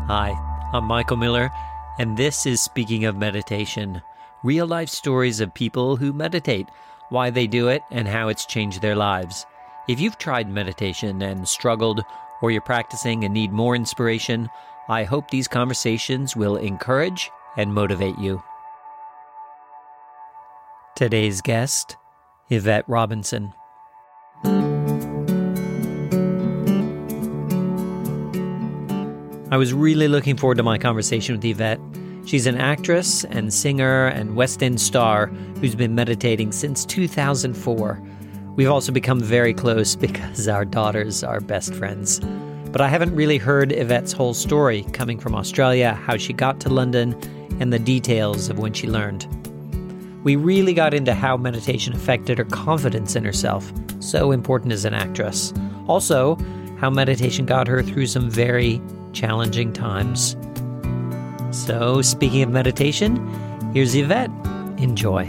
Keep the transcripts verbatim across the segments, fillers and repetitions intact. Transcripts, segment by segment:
Hi, I'm Michael Miller, and this is Speaking of Meditation, real-life stories of people who meditate, why they do it, and how it's changed their lives. If you've tried meditation and struggled, or you're practicing and need more inspiration, I hope these conversations will encourage and motivate you. Today's guest, Yvette Robinson. I was really looking forward to my conversation with Yvette. She's an actress and singer and West End star who's been meditating since two thousand four. We've also become very close because our daughters are best friends. But I haven't really heard Yvette's whole story, coming from Australia, how she got to London, and the details of when she learned. We really got into how meditation affected her confidence in herself, so important as an actress. Also, how meditation got her through some very challenging times. So, speaking of meditation, here's Yvette. Enjoy.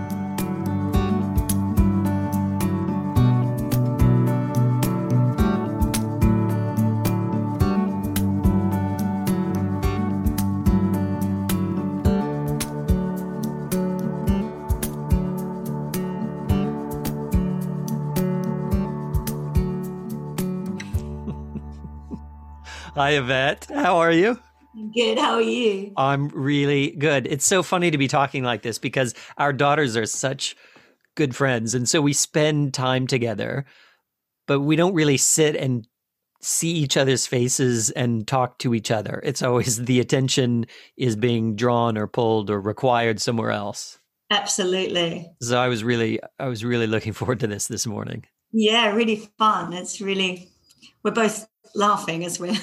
Hi, Yvette. How are you? Good. How are you? I'm really good. It's so funny to be talking like this because our daughters are such good friends. And so we spend time together, but we don't really sit and see each other's faces and talk to each other. It's always the attention is being drawn or pulled or required somewhere else. Absolutely. So I was really, I was really looking forward to this this morning. Yeah, really fun. It's really, we're both laughing as we're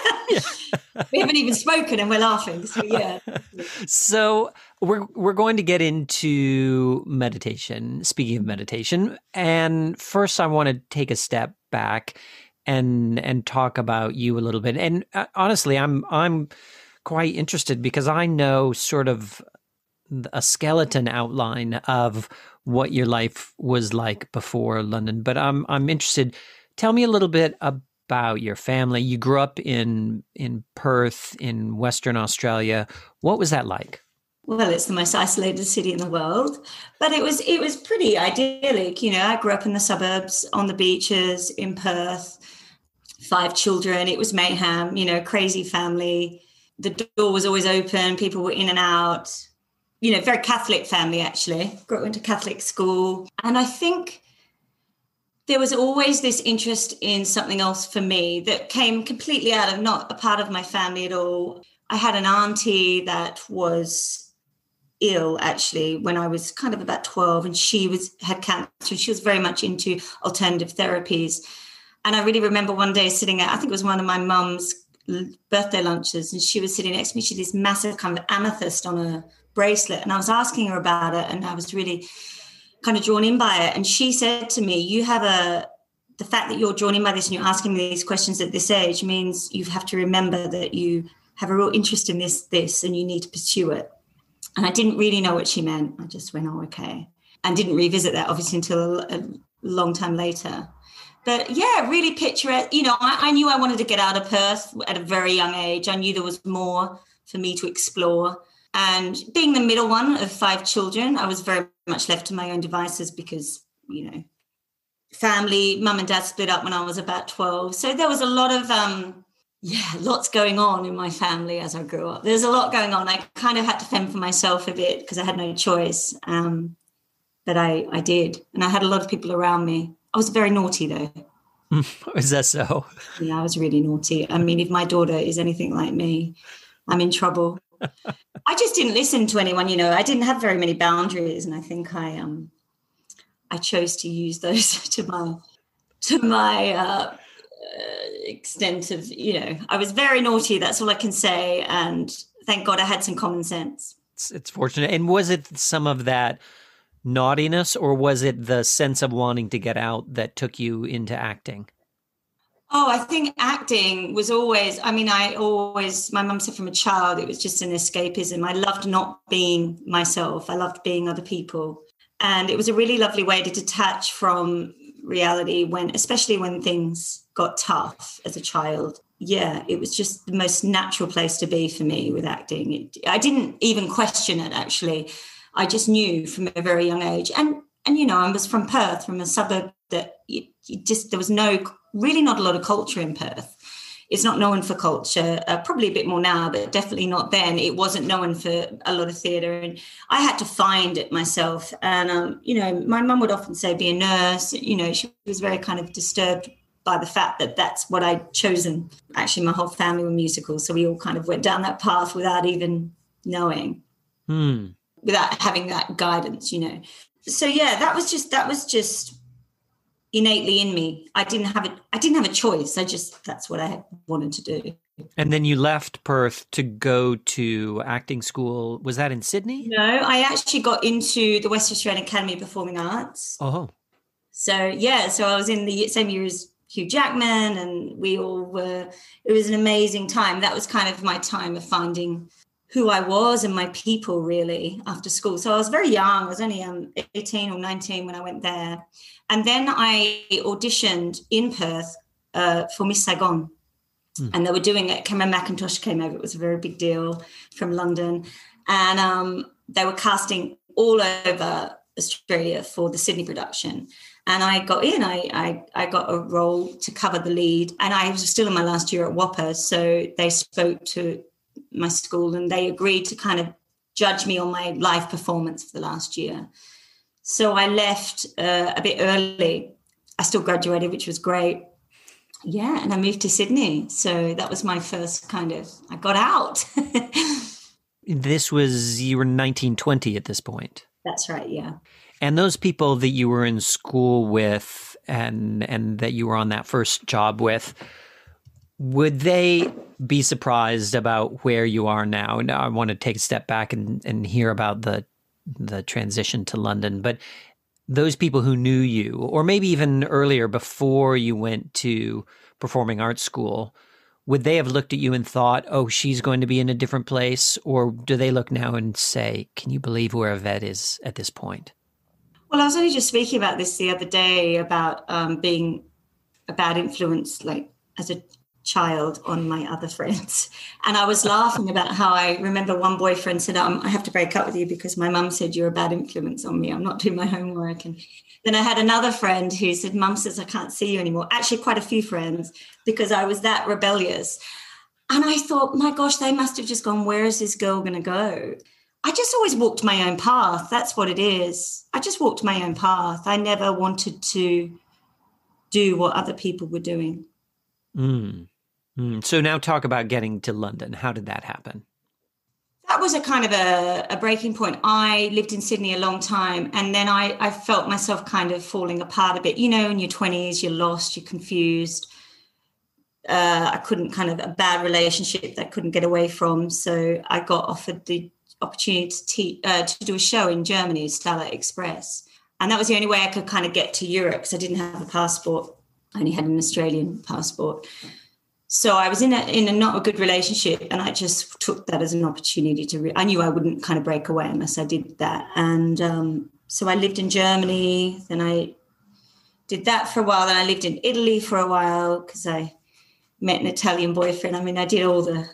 we haven't even spoken and we're laughing. So yeah. So we're we're going to get into meditation. Speaking of meditation, and first I want to take a step back and and talk about you a little bit. And uh, honestly, I'm I'm quite interested because I know sort of a skeleton outline of what your life was like before London. But I'm I'm interested. Tell me a little bit about about your family. You grew up in in Perth in Western Australia. What was that like? Well, it's the most isolated city in the world, but it was it was pretty idyllic. You know, I grew up in the suburbs, on the beaches in Perth, five children. It was mayhem, you know, crazy family. The door was always open. People were in and out. You know, very Catholic family, actually. Grew up into Catholic school. And I think there was always this interest in something else for me that came completely out of not a part of my family at all. I had an auntie that was ill actually when I was kind of about twelve, and she was had cancer. She was very much into alternative therapies. And I really remember one day sitting at, I think it was one of my mum's birthday lunches, and she was sitting next to me. She had this massive kind of amethyst on a bracelet, and I was asking her about it, and I was really kind of drawn in by it. And she said to me, you have a, the fact that you're drawn in by this and you're asking me these questions at this age means you have to remember that you have a real interest in this, this, and you need to pursue it. And I didn't really know what she meant. I just went, oh, okay. And didn't revisit that obviously until a, a long time later. But yeah, really picture it. You know, I, I knew I wanted to get out of Perth at a very young age. I knew there was more for me to explore. And being the middle one of five children, I was very much left to my own devices because, you know, family, mum and dad split up when I was about twelve. So there was a lot of, um, yeah, lots going on in my family as I grew up. There's a lot going on. I kind of had to fend for myself a bit because I had no choice. Um, but I, I did. And I had a lot of people around me. I was very naughty, though. Is that so? Yeah, I was really naughty. I mean, if my daughter is anything like me, I'm in trouble. I just didn't listen to anyone, you know. I didn't have very many boundaries, and I think I um I chose to use those to my to my uh, uh, extent of, you know, I was very naughty. That's all I can say, and thank God I had some common sense. It's, it's fortunate. And was it some of that naughtiness, or was it the sense of wanting to get out that took you into acting? Oh, I think acting was always, I mean, I always, my mum said from a child, it was just an escapism. I loved not being myself. I loved being other people. And it was a really lovely way to detach from reality when, especially when things got tough as a child, yeah, it was just the most natural place to be for me with acting. It, I didn't even question it, actually. I just knew from a very young age. And, and you know, I was from Perth, from a suburb that you, you just, there was no, really not a lot of culture in Perth. It's not known for culture, uh, probably a bit more now, but definitely not then. It wasn't known for a lot of theatre, and I had to find it myself. And, um, you know, my mum would often say, be a nurse. You know, she was very kind of disturbed by the fact that that's what I'd chosen. Actually, my whole family were musicals, so we all kind of went down that path without even knowing, hmm. without having that guidance, you know. So, yeah, that was just, that was just... innately in me. I didn't have it. I didn't have a choice. I just, that's what I wanted to do. And then you left Perth to go to acting school. Was that in Sydney? No, I actually got into the West Australian Academy of Performing Arts. Oh. So, yeah, so I was in the same year as Hugh Jackman, and we all were, it was an amazing time. That was kind of my time of finding who I was and my people, really, after school. So I was very young. I was only um, eighteen or nineteen when I went there. And then I auditioned in Perth uh, for Miss Saigon. Mm. And they were doing it. Cameron McIntosh came over. It was a very big deal from London. And um, they were casting all over Australia for the Sydney production. And I got in. I, I, I got a role to cover the lead. And I was still in my last year at WAAPA. So they spoke to my school and they agreed to kind of judge me on my live performance for the last year. So I left uh, a bit early. I still graduated, which was great. Yeah, and I moved to Sydney. So that was my first kind of, I got out. This was, you were nineteen, twenty at this point. That's right, yeah. And those people that you were in school with and and that you were on that first job with, would they be surprised about where you are now? Now I want to take a step back and, and hear about the the transition to London, but those people who knew you, or maybe even earlier before you went to performing arts school, would they have looked at you and thought, oh, she's going to be in a different place? Or do they look now and say, can you believe where Yvette is at this point? Well, I was only just speaking about this the other day about um, being a bad influence, like as a child on my other friends. And I was laughing about how I remember one boyfriend said, um, I have to break up with you because my mum said you're a bad influence on me. I'm not doing my homework. And then I had another friend who said, Mum says I can't see you anymore. Actually, quite a few friends, because I was that rebellious. And I thought, my gosh, they must have just gone, where is this girl going to go? I just always walked my own path. That's what it is. I just walked my own path. I never wanted to do what other people were doing. Mm. Mm. So now talk about getting to London. How did that happen? That was a kind of a, a breaking point. I lived in Sydney a long time, and then I, I felt myself kind of falling apart a bit. You know, in your twenties, you're lost, you're confused. Uh, I couldn't kind of, a bad relationship that I couldn't get away from. So I got offered the opportunity to, te- uh, to do a show in Germany, Starlight Express. And that was the only way I could kind of get to Europe because I didn't have a passport. I only had an Australian passport. So I was in a, in a not a good relationship, and I just took that as an opportunity to, re- I knew I wouldn't kind of break away unless I did that. And um, so I lived in Germany, then I did that for a while. Then I lived in Italy for a while because I met an Italian boyfriend. I mean, I did all the,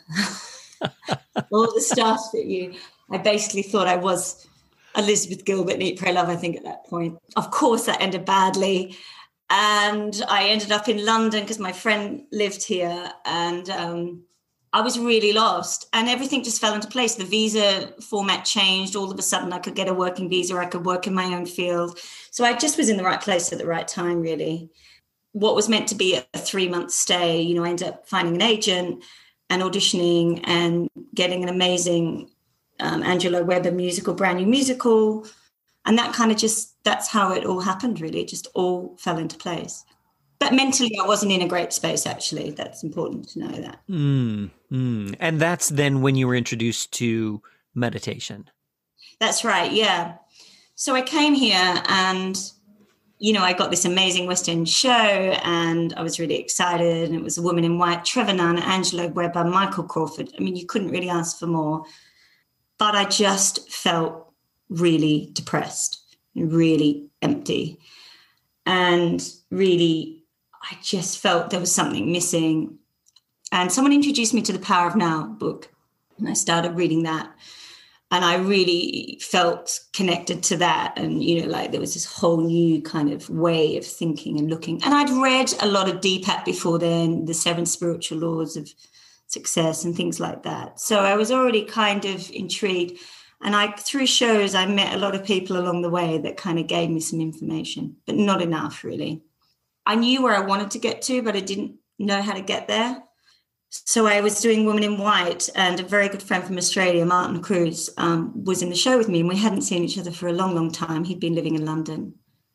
all the stuff that you, I basically thought I was Elizabeth Gilbert in Eat, Pray, Love, I think at that point. Of course, that ended badly. And I ended up in London because my friend lived here, and um, I was really lost, and everything just fell into place. The visa format changed. All of a sudden I could get a working visa. I could work in my own field. So I just was in the right place at the right time, really. What was meant to be a three-month stay, you know, I ended up finding an agent and auditioning and getting an amazing um, Angela Weber musical, brand new musical. And that kind of just, that's how it all happened, really. It just all fell into place. But mentally, I wasn't in a great space, actually. That's important to know that. Mm, mm. And that's then when you were introduced to meditation. That's right, yeah. So I came here and, you know, I got this amazing West End show and I was really excited. And it was A Woman in White, Trevor Nunn, Angela Weber, Michael Crawford. I mean, you couldn't really ask for more. But I just felt really depressed, really empty. And really, I just felt there was something missing. And someone introduced me to the Power of Now book, and I started reading that. And I really felt connected to that. And, you know, like there was this whole new kind of way of thinking and looking. And I'd read a lot of Deepak before then, the seven spiritual laws of success and things like that. So I was already kind of intrigued. And I, through shows, I met a lot of people along the way that kind of gave me some information, but not enough really. I knew where I wanted to get to, but I didn't know how to get there. So I was doing Women in White, and a very good friend from Australia, Martin Cruz, um, was in the show with me, and we hadn't seen each other for a long, long time. He'd been living in London,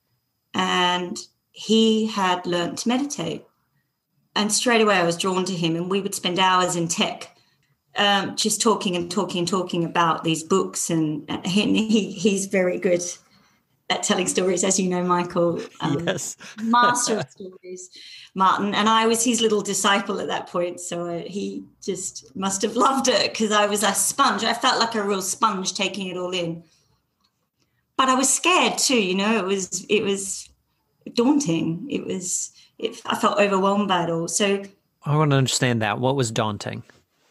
and he had learnt to meditate. And straight away I was drawn to him, and we would spend hours in tech um, just talking and talking and talking about these books. And, and he, he's very good at telling stories, as you know, Michael. Um, yes. Master of stories, Martin. And I was his little disciple at that point. So uh, he just must have loved it, because I was a sponge. I felt like a real sponge taking it all in. But I was scared too, you know, it was, it was daunting. It was, it, I felt overwhelmed by it all. So I want to understand that. What was daunting?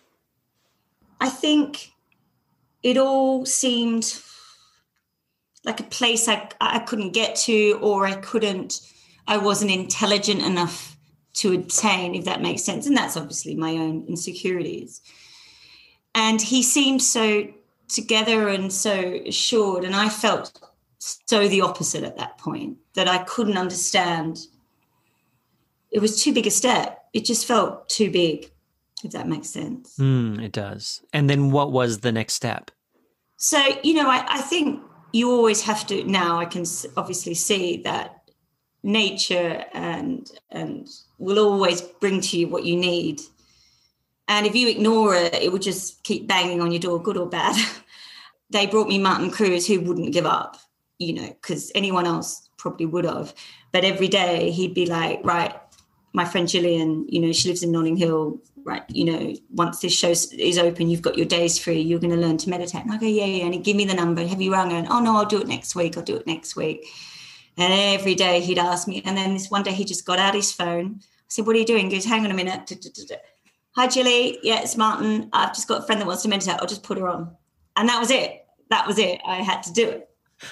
I think it all seemed like a place I, I couldn't get to, or I couldn't, I wasn't intelligent enough to attain, if that makes sense. And that's obviously my own insecurities. And he seemed so together and so assured. And I felt so the opposite at that point, that I couldn't understand. It was too big a step. It just felt too big, if that makes sense. Mm, it does. And then what was the next step? So, you know, I, I think you always have to, now I can obviously see that nature and and will always bring to you what you need. And if you ignore it, it will just keep banging on your door, good or bad. They brought me Martin Cruz, who wouldn't give up, you know, because anyone else probably would have. But every day he'd be like, right, my friend Gillian, you know, she lives in Notting Hill, right, you know, once this show is open, you've got your days free, you're going to learn to meditate. And I go, yeah, yeah. And he'd give me the number. Have you rung? And, oh, no, I'll do it next week. I'll do it next week. And every day he'd ask me. And then this one day he just got out his phone. I said, what are you doing? He goes, hang on a minute. Hi, Gilly. Yeah, it's Martin. I've just got a friend that wants to meditate. I'll just put her on. And that was it. That was it. I had to do it.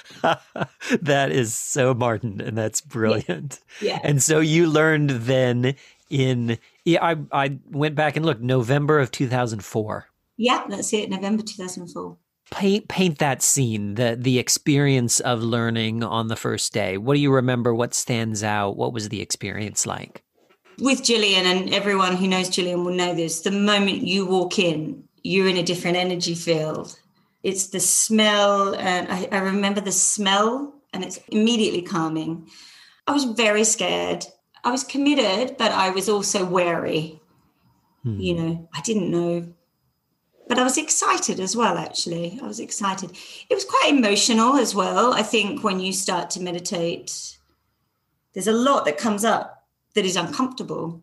That is so Martin, and that's brilliant. Yeah. Yeah. And so you learned then in, yeah, I, I went back and looked, November of two thousand four. Yeah, that's it, November two thousand four. Paint paint that scene, the the experience of learning on the first day. What do you remember? What stands out? What was the experience like? With Gillian, and everyone who knows Gillian will know this, the moment you walk in, you're in a different energy field. It's the smell, and I, I remember the smell, and it's immediately calming. I was very scared. I was committed, but I was also wary. Hmm. You know, I didn't know. But I was excited as well, actually. I was excited. It was quite emotional as well. I think when you start to meditate, there's a lot that comes up that is uncomfortable.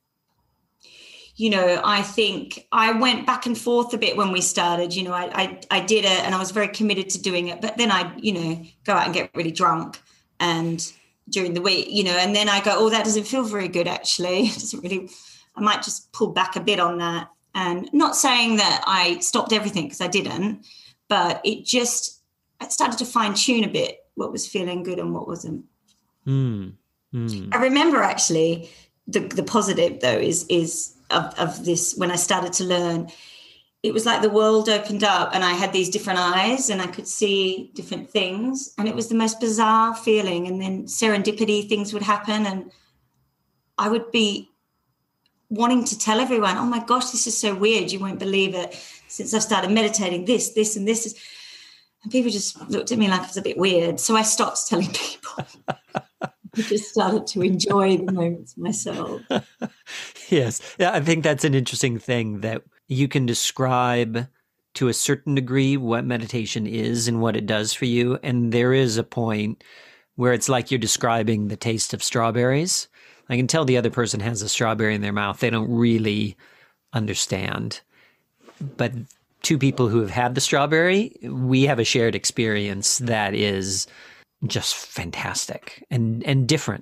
You know, I think I went back and forth a bit when we started. You know, I, I I did it and I was very committed to doing it. But then I, you know, go out and get really drunk and during the week, you know, and then I go, oh, that doesn't feel very good, actually. It doesn't really, I might just pull back a bit on that. And not saying that I stopped everything, because I didn't, but it just, I started to fine tune a bit what was feeling good and what wasn't. Mm. Mm. I remember actually the, the positive though is, is of, of this, when I started to learn, it was like the world opened up and I had these different eyes and I could see different things, and it was the most bizarre feeling. And then serendipity, things would happen and I would be wanting to tell everyone, oh my gosh, this is so weird, you won't believe it, since I've started meditating, this, this, and this is, and people just looked at me like it was a bit weird. So I stopped telling people. I just started to enjoy the moments myself. Yes. Yeah, I think that's an interesting thing, that you can describe to a certain degree what meditation is and what it does for you. And there is a point where it's like you're describing the taste of strawberries. I can tell the other person has a strawberry in their mouth. They don't really understand. But two people who have had the strawberry, we have a shared experience that is just fantastic and, and different.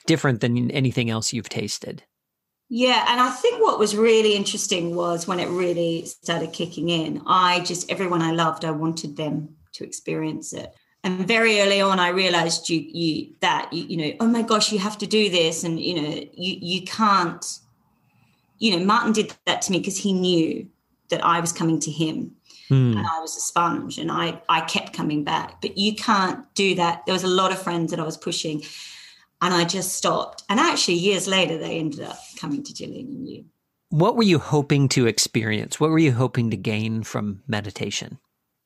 different than anything else you've tasted. Yeah, and I think what was really interesting was when it really started kicking in, I just, everyone I loved, I wanted them to experience it. And very early on, I realized you, you that, you, you know, oh my gosh, you have to do this. And, you know, you, you can't, you know, Martin did that to me because he knew that I was coming to him mm. and I was a sponge and I, I kept coming back. But you can't do that. There was a lot of friends that I was pushing. And I just stopped. And actually, years later, they ended up coming to Gillian and you. What were you hoping to experience? What were you hoping to gain from meditation?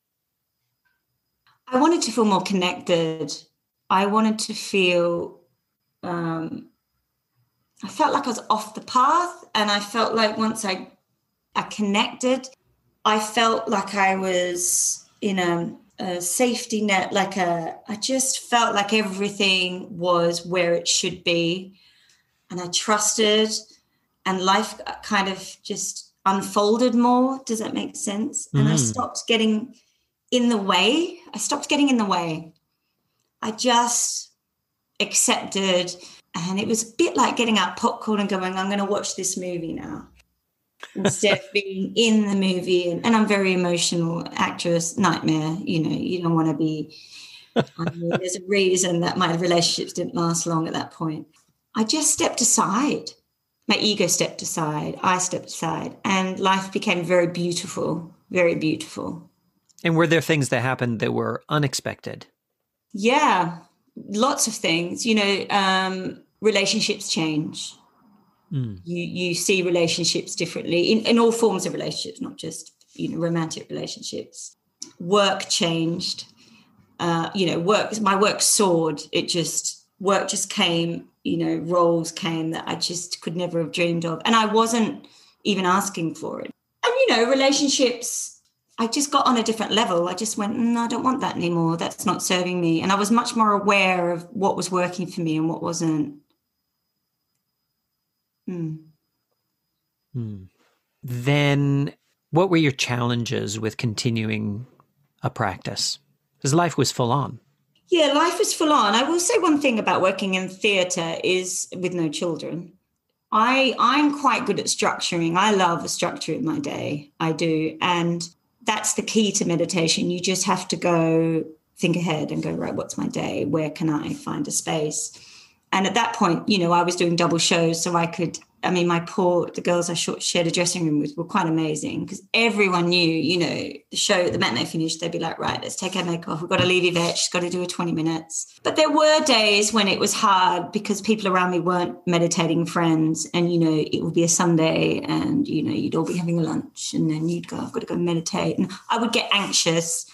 I wanted to feel more connected. I wanted to feel, um, I felt like I was off the path. And I felt like once I, I connected, I felt like I was in a, a safety net, like a, I just felt like everything was where it should be. And I trusted, and life kind of just unfolded more. Does that make sense? Mm. And I stopped getting in the way. I stopped getting in the way. I just accepted. And it was a bit like getting out popcorn and going, I'm going to watch this movie now. Instead of being in the movie. And, and I'm very emotional actress, nightmare. You know, you don't want to be. I mean, there's a reason that my relationships didn't last long at that point. I just stepped aside. My ego stepped aside. I stepped aside. And life became very beautiful, very beautiful. And were there things that happened that were unexpected? Yeah, lots of things. You know, um, relationships change. Mm. You you see relationships differently in, in all forms of relationships, not just, you know, romantic relationships. Work changed. Uh, you know, work. My work soared. It just work just came. You know, roles came that I just could never have dreamed of, and I wasn't even asking for it. And you know, relationships, I just got on a different level. I just went, mm, I don't want that anymore. That's not serving me. And I was much more aware of what was working for me and what wasn't. Hmm. Hmm. Then what were your challenges with continuing a practice? Because life was full on. Yeah, life was full on. I will say one thing about working in theatre is with no children. I, I'm quite good at structuring. I love structuring my day. I do. And that's the key to meditation. You just have to go think ahead and go, right, what's my day? Where can I find a space? And at that point, you know, I was doing double shows, so I could, I mean, my poor, the girls I shared a dressing room with were quite amazing because everyone knew, you know, the show, the matinee finished, they'd be like, right, let's take our makeup off. We've got to leave Yvette. She's got to do a twenty minutes. But there were days when it was hard because people around me weren't meditating friends. And, you know, it would be a Sunday and, you know, you'd all be having lunch and then you'd go, I've got to go meditate. And I would get anxious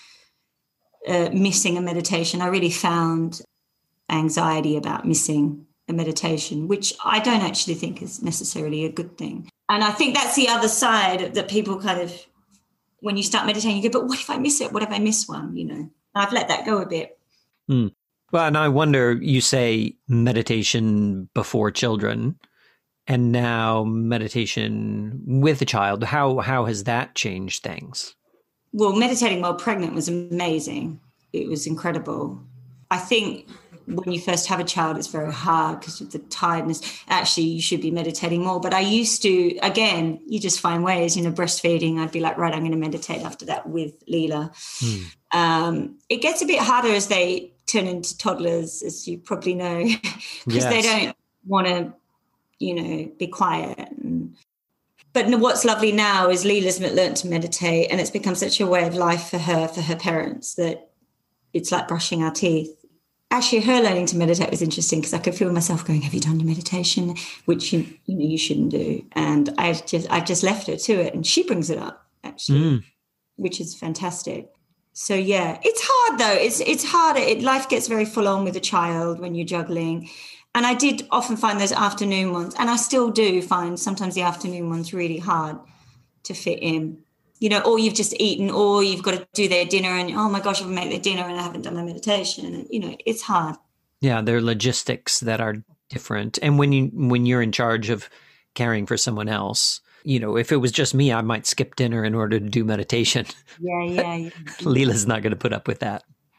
uh, missing a meditation. I really found anxiety about missing a meditation, which I don't actually think is necessarily a good thing. And I think that's the other side that people kind of, when you start meditating, you go, but what if I miss it? What if I miss one? You know, I've let that go a bit. Mm. Well, and I wonder, you say meditation before children and now meditation with a child. How, how has that changed things? Well, meditating while pregnant was amazing. It was incredible. I think when you first have a child, it's very hard because of the tiredness. Actually, you should be meditating more. But I used to, again, you just find ways, you know, breastfeeding. I'd be like, right, I'm going to meditate after that with Leela. Hmm. Um, it gets a bit harder as they turn into toddlers, as you probably know, because yes. they don't want to, you know, be quiet. And, but what's lovely now is Leela's learned to meditate, and it's become such a way of life for her, for her parents, that it's like brushing our teeth. Actually, her learning to meditate was interesting because I could feel myself going, have you done your meditation? Which, you, you know, you shouldn't do. And I've just, I've just left her to it. And she brings it up, actually, mm. which is fantastic. So, yeah, it's hard, though. It's it's harder. It, life gets very full on with a child when you're juggling. And I did often find those afternoon ones. And I still do find sometimes the afternoon ones really hard to fit in. You know, or you've just eaten, or you've got to do their dinner and, oh, my gosh, I've made their dinner and I haven't done my meditation. And, you know, it's hard. Yeah, there are logistics that are different. And when, you, when you're in charge of caring for someone else, you know, if it was just me, I might skip dinner in order to do meditation. Yeah, yeah, yeah. Leela's not going to put up with that.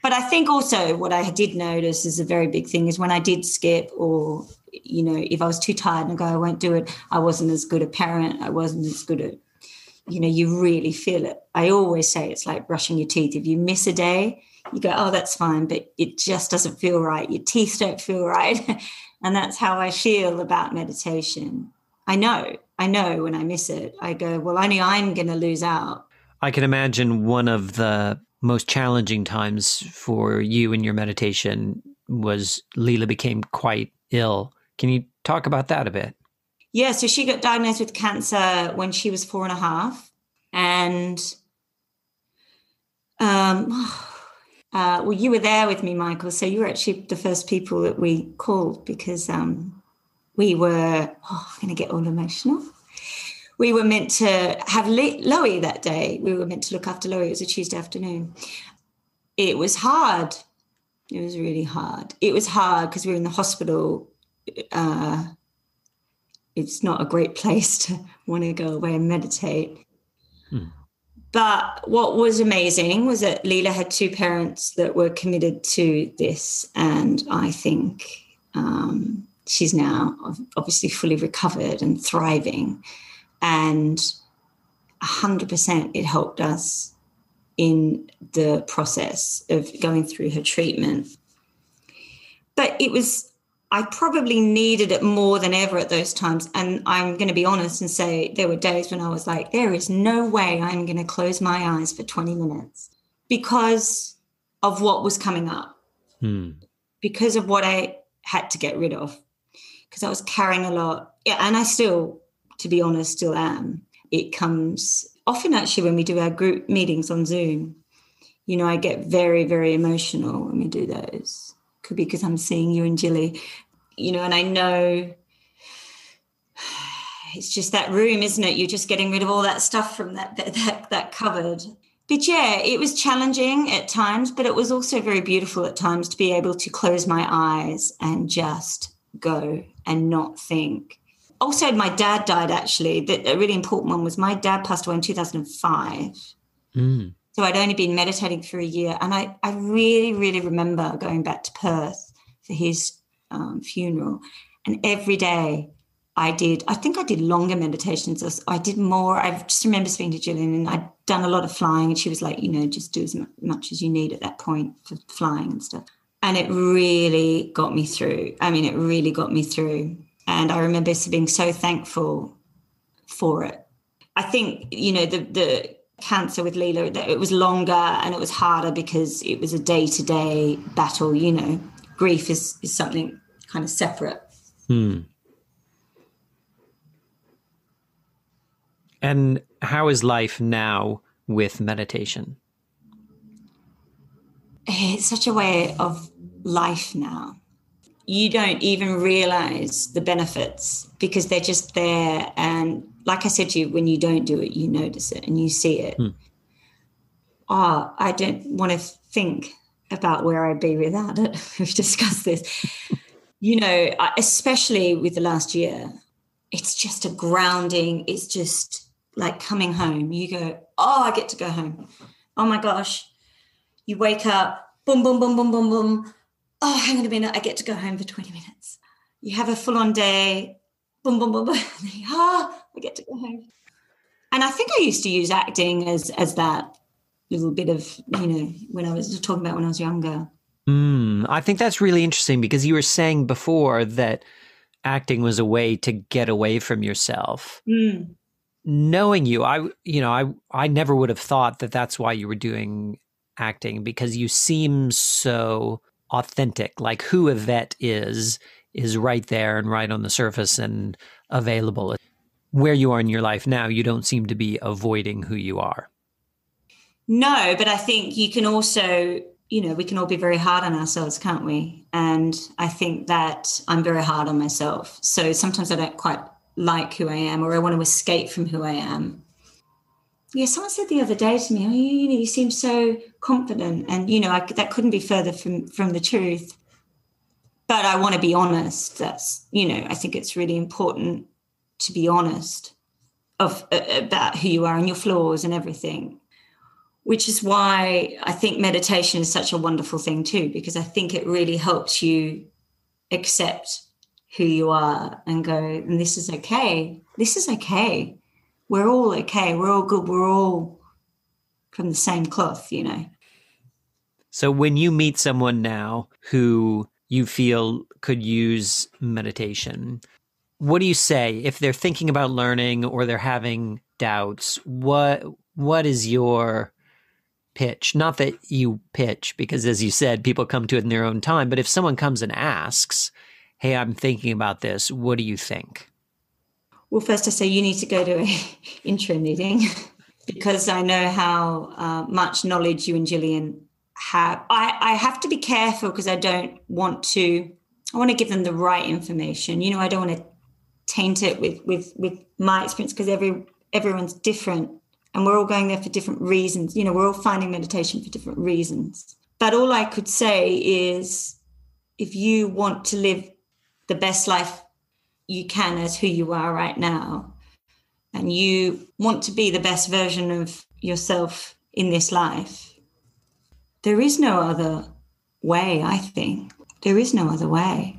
But I think also what I did notice is a very big thing is when I did skip, or, you know, if I was too tired and go, I won't do it, I wasn't as good a parent. I wasn't as good at, you know, you really feel it. I always say it's like brushing your teeth. If you miss a day, you go, oh, that's fine, but it just doesn't feel right. Your teeth don't feel right. And that's how I feel about meditation. I know, I know when I miss it, I go, well, only I'm going to lose out. I can imagine one of the most challenging times for you in your meditation was Leela became quite ill. Can you talk about that a bit? Yeah, so she got diagnosed with cancer when she was four and a half. And, um, uh, well, you were there with me, Michael. So you were actually the first people that we called because um, we were, oh, I'm going to get all emotional. We were meant to have Loie that day. We were meant to look after Loie. It was a Tuesday afternoon. It was hard. It was really hard. It was hard because we were in the hospital. Uh, it's not a great place to want to go away and meditate. Hmm. But what was amazing was that Leela had two parents that were committed to this. And I think um, she's now obviously fully recovered and thriving. And one hundred percent it helped us in the process of going through her treatment. But it was, I probably needed it more than ever at those times. And I'm going to be honest and say there were days when I was like, there is no way I'm going to close my eyes for twenty minutes because of what was coming up, hmm. because of what I had to get rid of, because I was carrying a lot. Yeah, and I still, to be honest, still am. It comes often actually when we do our group meetings on Zoom. You know, I get very, very emotional when we do those. Could be because I'm seeing you and Jilly, you know, and I know it's just that room, isn't it? You're just getting rid of all that stuff from that that that, that cupboard. But yeah, it was challenging at times, but it was also very beautiful at times to be able to close my eyes and just go and not think. Also, my dad died, actually. The, a really important one was my dad passed away in two thousand five. Mm. So I'd only been meditating for a year. And I, I really, really remember going back to Perth for his um, funeral. And every day I did, I think I did longer meditations. I did more. I just remember speaking to Gillian and I'd done a lot of flying. And she was like, you know, just do as much as you need at that point for flying and stuff. And it really got me through. I mean, it really got me through. And I remember being so thankful for it. I think, you know, the the cancer with Leela, it was longer and it was harder because it was a day-to-day battle, you know. Grief is, is something kind of separate. Hmm. And how is life now with meditation? It's such a way of life now. You don't even realize the benefits because they're just there. And like I said to you, when you don't do it, you notice it and you see it. Hmm. Oh, I don't want to think about where I'd be without it. We've discussed this. You know, especially with the last year, it's just a grounding. It's just like coming home. You go, oh, I get to go home. Oh, my gosh. You wake up, boom, boom, boom, boom, boom, boom. Oh, hang on a minute, I get to go home for twenty minutes. You have a full-on day, boom, boom, boom, boom. Ah, I get to go home. And I think I used to use acting as as that little bit of, you know, when I was talking about when I was younger. Mm, I think that's really interesting because you were saying before that acting was a way to get away from yourself. Mm. Knowing you, I, you know, I, I never would have thought that that's why you were doing acting because you seem so authentic, like who Yvette is, is right there and right on the surface and available. Where you are in your life now, you don't seem to be avoiding who you are. No, but I think you can also, you know, we can all be very hard on ourselves, can't we? And I think that I'm very hard on myself. So sometimes I don't quite like who I am or I want to escape from who I am. Yeah, someone said the other day to me, oh, you know, you seem so confident. And, you know, I, that couldn't be further from, from the truth. But I want to be honest. That's, you know, I think it's really important to be honest of uh, about who you are and your flaws and everything. which is why I think meditation is such a wonderful thing too, because I think it really helps you accept who you are and go, and this is okay. This is okay. We're all okay. We're all good. We're all from the same cloth, you know. So when you meet someone now who you feel could use meditation, what do you say if they're thinking about learning or they're having doubts? What what is your pitch? Not that you pitch, because as you said, people come to it in their own time. But if someone comes and asks, hey, I'm thinking about this, what do you think? Well, first I say you need to go to an intro meeting because I know how uh, much knowledge you and Gillian have. I, I have to be careful because I don't want to, I want to give them the right information. You know, I don't want to taint it with, with, with my experience because every everyone's different and we're all going there for different reasons. You know, we're all finding meditation for different reasons. But all I could say is if you want to live the best life you can as who you are right now, and you want to be the best version of yourself in this life, there is no other way, I think. There is no other way.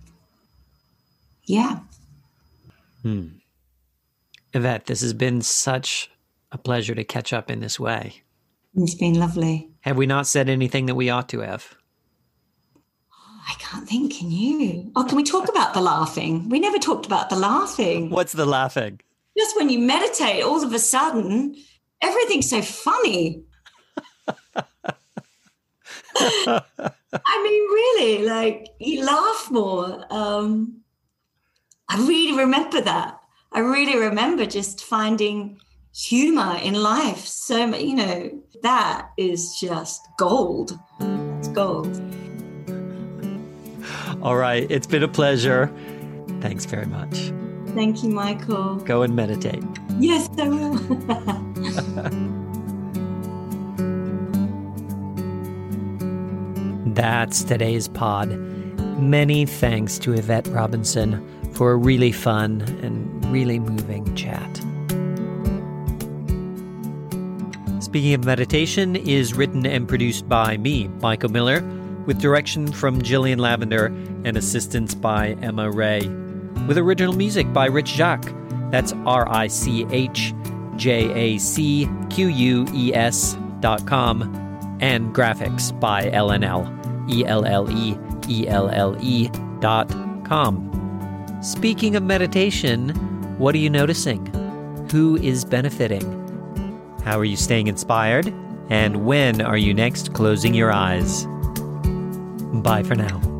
Yeah. Hmm. Yvette, this has been such a pleasure to catch up in this way. It's been lovely. Have we not said anything that we ought to have? I can't think, can you? Oh, can we talk about the laughing? We never talked about the laughing. What's the laughing? Just when you meditate, all of a sudden, everything's so funny. I mean, really, like, you laugh more. Um, I really remember that. I really remember just finding humor in life. So, you know, that is just gold. It's gold. All right. It's been a pleasure. Thanks very much. Thank you, Michael. Go and meditate. Yes, I will. That's today's pod. Many thanks to Yvette Robinson for a really fun and really moving chat. Speaking of Meditation is written and produced by me, Michael Miller, with direction from Gillian Lavender and assistance by Emma Ray, with original music by Rich Jacques. That's R I C H J A C Q U E S dot com, and graphics by L N L, E L L E, E L L E dot com. Speaking of meditation, what are you noticing? Who is benefiting? How are you staying inspired? And when are you next closing your eyes? Bye for now.